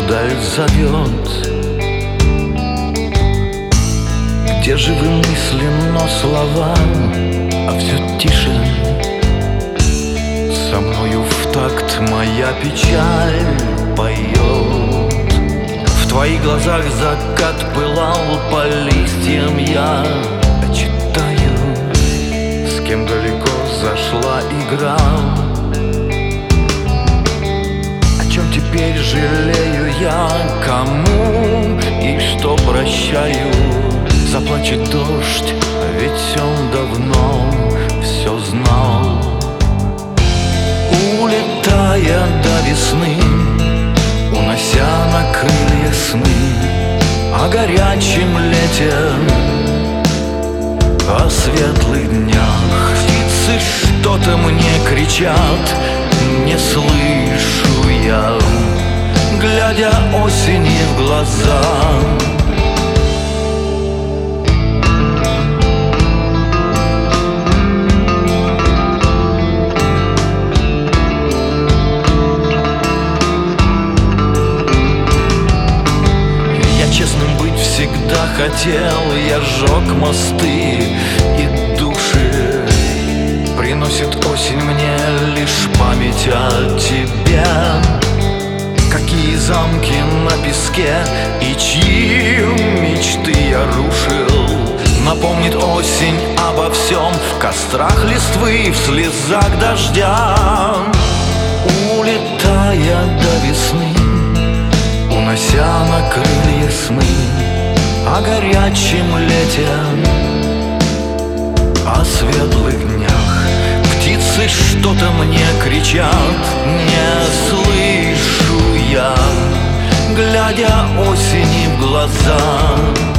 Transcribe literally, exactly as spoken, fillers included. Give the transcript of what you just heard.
вдаль зовет, где живы мысли, но слова, а все тише. Со мною в такт моя печаль поет. В твоих глазах закат пылал, по листьям я читаю, с кем далеко зашла игра. О чем теперь жалею я, кому и что прощаю? Заплачет дождь, ведь он давно все знал. Улетая до весны, унося на крылья сны о горячем лете, о светлых днях. Птицы что-то мне кричат, не слышу я, глядя осени в глаза. Всегда хотел, я сжег мосты и души. Приносит осень мне лишь память о тебе. Какие замки на песке и чьи мечты я рушил. Напомнит осень обо всем в кострах листвы, в слезах дождя. Улетая до весны, унося на крылья сны о горячем лете, о светлых днях. Птицы что-то мне кричат, не слышу я, глядя осени в глаза.